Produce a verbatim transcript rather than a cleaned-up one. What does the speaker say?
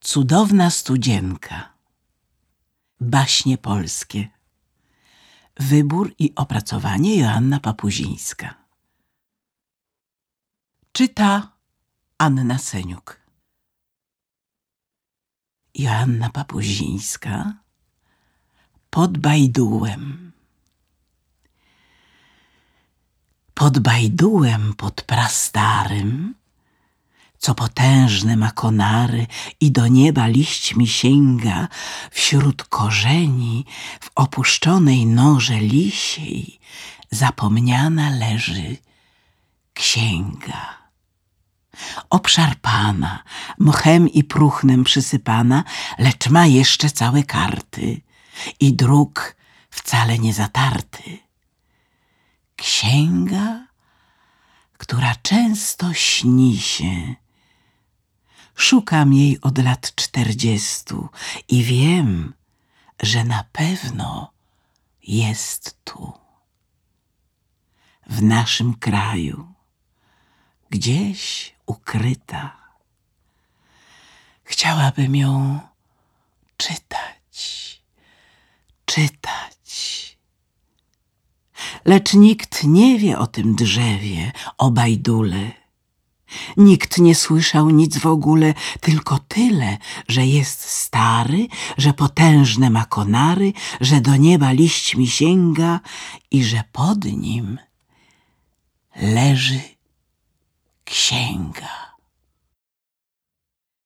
Cudowna studzienka. Baśnie polskie. Wybór i opracowanie Joanna Papuzińska. Czyta Anna Seniuk. Joanna Papuzińska. Pod Bajdułem. Pod Bajdułem, pod prastarym, co potężne ma konary i do nieba liśćmi sięga, wśród korzeni, w opuszczonej norze lisiej, zapomniana leży księga. Obszarpana, mchem i próchnem przysypana, lecz ma jeszcze całe karty i druk wcale nie zatarty. Księga, która często śni się. Szukam jej od lat czterdziestu i wiem, że na pewno jest tu. W naszym kraju, gdzieś ukryta. Chciałabym ją czytać, czytać. Lecz nikt nie wie o tym drzewie, o bajdule. Nikt nie słyszał nic w ogóle, tylko tyle, że jest stary, że potężne ma konary, że do nieba liśćmi sięga i że pod nim leży księga.